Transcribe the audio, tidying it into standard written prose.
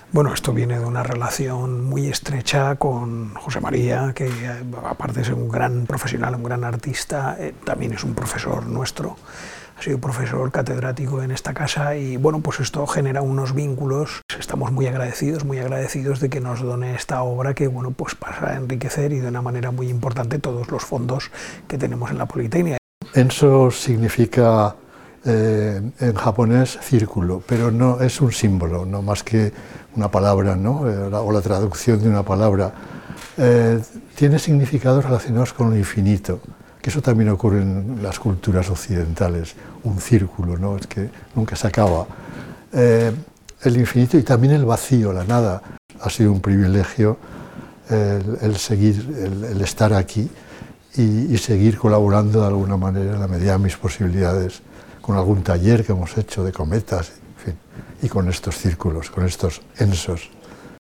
Bueno, esto viene de una relación muy estrecha con José María, que aparte de ser un gran profesional, un gran artista, también es un profesor nuestro. Ha sido profesor catedrático en esta casa y bueno, pues esto genera unos vínculos. Estamos muy agradecidos de que nos done esta obra que bueno, pues para enriquecer y de una manera muy importante todos los fondos que tenemos en la Politécnica. Enso significa en japonés círculo, pero no es un símbolo, no más que una palabra, ¿no? O la traducción de una palabra. Tiene significados relacionados con lo infinito, que eso también ocurre en las culturas occidentales, un círculo, ¿no? Es que nunca se acaba. El infinito y también el vacío, la nada. Ha sido un privilegio el estar aquí y seguir colaborando de alguna manera en la medida de mis posibilidades con algún taller que hemos hecho de cometas, en fin, y con estos círculos, con estos ensos.